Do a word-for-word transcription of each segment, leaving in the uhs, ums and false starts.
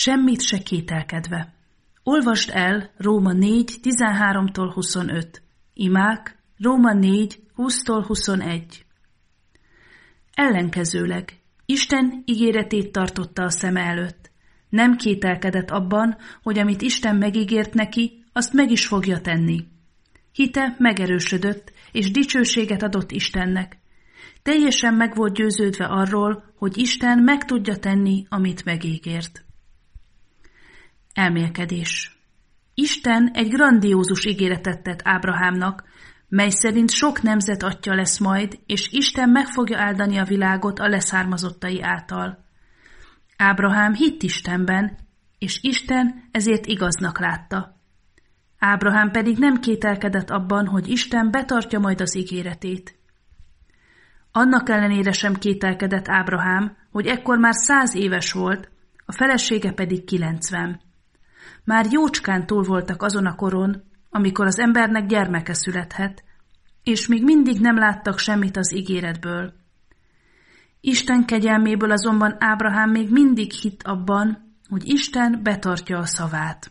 semmit se kételkedve. Olvasd el Róma négy tizenháromtól huszonöt. Imák Róma négy húsztól huszonegy. Ellenkezőleg Isten ígéretét tartotta a szeme előtt. Nem kételkedett abban, hogy amit Isten megígért neki, azt meg is fogja tenni. Hite megerősödött, és dicsőséget adott Istennek. Teljesen meg volt győződve arról, hogy Isten meg tudja tenni, amit megígért. Elmélkedés. Isten egy grandiózus ígéretet tett Ábrahámnak, mely szerint sok nemzet atya lesz majd, és Isten meg fogja áldani a világot a leszármazottai által. Ábrahám hitt Istenben, és Isten ezért igaznak látta. Ábrahám pedig nem kételkedett abban, hogy Isten betartja majd az ígéretét. Annak ellenére sem kételkedett Ábrahám, hogy ekkor már száz éves volt, a felesége pedig kilencven. Már jócskán túl voltak azon a koron, amikor az embernek gyermeke születhet, és még mindig nem láttak semmit az ígéretből. Isten kegyelméből azonban Ábrahám még mindig hitt abban, hogy Isten betartja a szavát.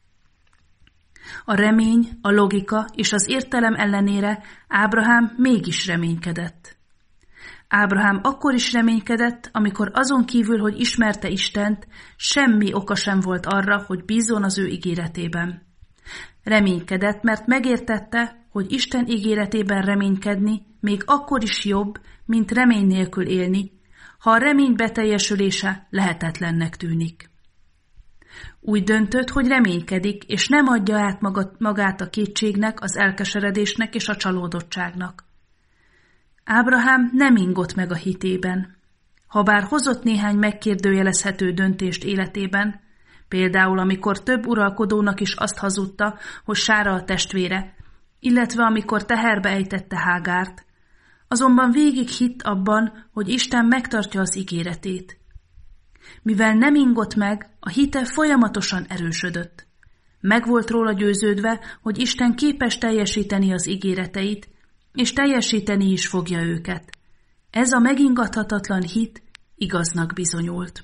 A remény, a logika és az értelem ellenére Ábrahám mégis reménykedett. Ábrahám akkor is reménykedett, amikor azon kívül, hogy ismerte Istent, semmi oka sem volt arra, hogy bízzon az ő ígéretében. Reménykedett, mert megértette, hogy Isten ígéretében reménykedni még akkor is jobb, mint remény nélkül élni, ha a remény beteljesülése lehetetlennek tűnik. Úgy döntött, hogy reménykedik, és nem adja át magát a kétségnek, az elkeseredésnek és a csalódottságnak. Ábrahám nem ingott meg a hitében. Habár hozott néhány megkérdőjelezhető döntést életében, például amikor több uralkodónak is azt hazudta, hogy Sára a testvére, illetve amikor teherbe ejtette Hágárt, azonban végig hitt abban, hogy Isten megtartja az ígéretét. Mivel nem ingott meg, a hite folyamatosan erősödött. Meg volt róla győződve, hogy Isten képes teljesíteni az ígéreteit, és teljesíteni is fogja őket. Ez a megingathatatlan hit igaznak bizonyult.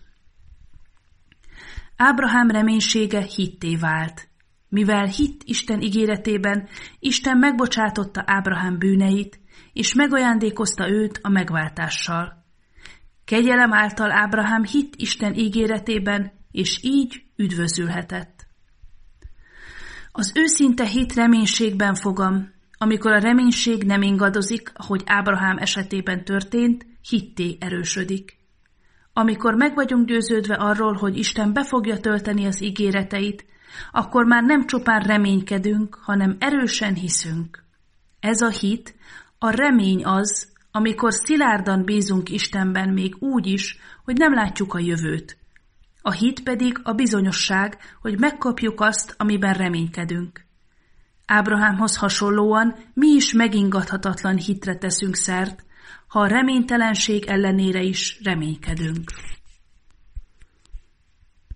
Ábrahám reménysége hitté vált. Mivel hitt Isten ígéretében, Isten megbocsátotta Ábrahám bűneit, és megajándékozta őt a megváltással. Kegyelem által Ábrahám hitt Isten ígéretében, és így üdvözülhetett. Az őszinte hit reménységben fogam, amikor a reménység nem ingadozik, ahogy Ábrahám esetében történt, hitté erősödik. Amikor meg vagyunk győződve arról, hogy Isten be fogja tölteni az ígéreteit, akkor már nem csupán reménykedünk, hanem erősen hiszünk. Ez a hit, a remény az, amikor szilárdan bízunk Istenben még úgy is, hogy nem látjuk a jövőt. A hit pedig a bizonyosság, hogy megkapjuk azt, amiben reménykedünk. Ábrahámhoz hasonlóan mi is megingathatatlan hitre teszünk szert, ha a reménytelenség ellenére is reménykedünk.